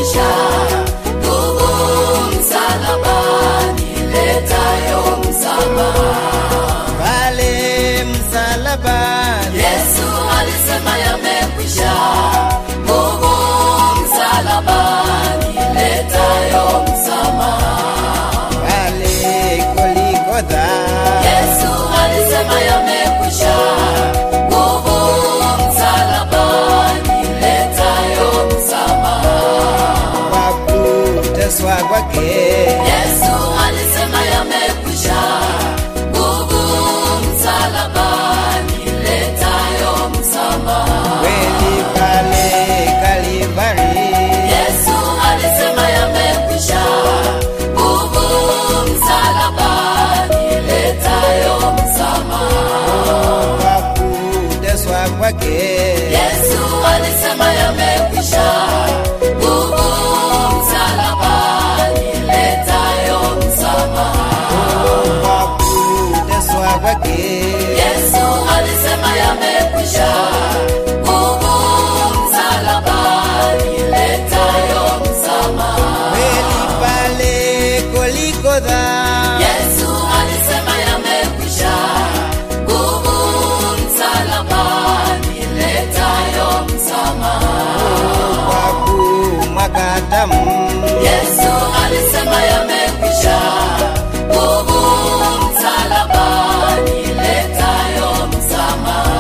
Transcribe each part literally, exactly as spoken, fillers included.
yamekwisha. Nguvu msalabani letayo msamaha. Pale msalabani Yesu alisema yamekwisha. Nguvu msalabani letayo msamaha. pale Golgotha Yesu alisema yamekwisha. Nguvu msalabani letayo msamaha. kwa kuteswa kwake Yesu alisema yamekwisha. Nguvu msalabani letayo msamaha. kweli pale Kalvari Yesu alisema yamekwisha. Nguvu msalabani letayo msamaha. kwa kuteswa kwake Yesu alisema yamekwisha. Nguvu msalabani letayo msamaha. kwa kuteswa kwake Yesu alisema yamekwisha. Nguvu msalabani letayo msamaha. kweli pale Golgotha Yesu alisema yamekwisha. Nguvu msalabani letayo msamaha. kwa kumwaga damu Yesu alisema yamekwisha. Nguvu msalabani letayo msamaha.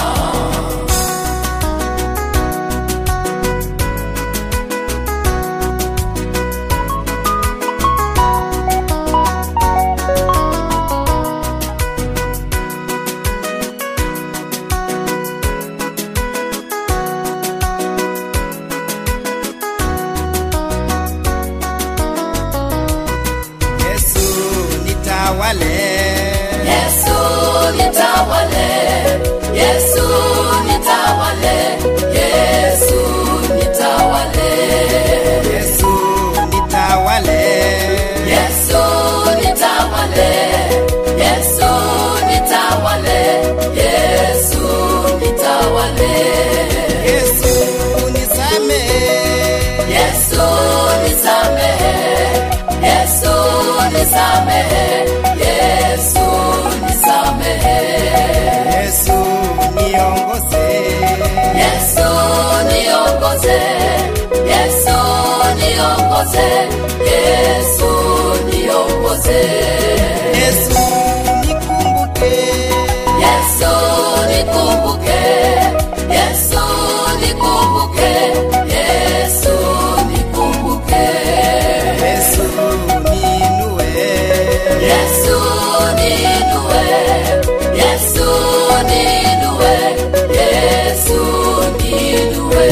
Yesu nitawale Yesu nitawale. Yesu nitawale. Yesu nitawale. Yesu nitawale Yesu nitawale. Yesu nitawale. Yesu nitawale. Yesu nisamehe Yesu nisamehe. Yesu nisamehe. Yesu nisamehe. Yesu niongoze Yesu niongoze. Yesu niongoze. Yesu niongoze. Yesu nikumbuke Yesu nikumbuke. Yesu nikumbuke. Yesu nikumbuke. Yesu niinue Yesu niinue. Yesu niinue. Yesu niinue.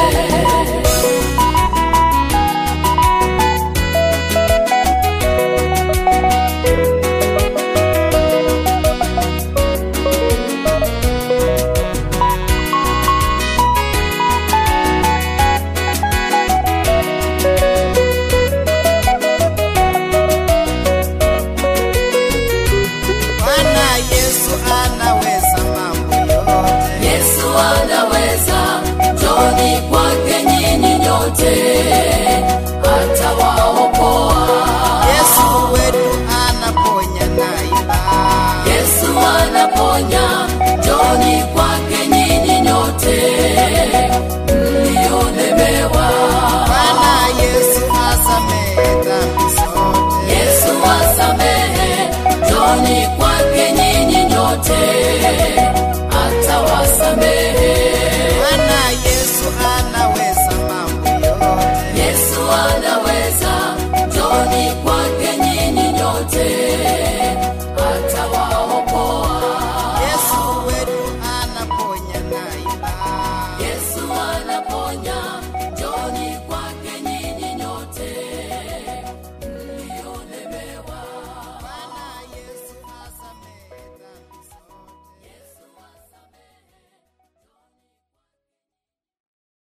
Bwana Yesu anaweza mambo yote Yesu anaweza. Njoni kwake nyinyi nyote. Atawa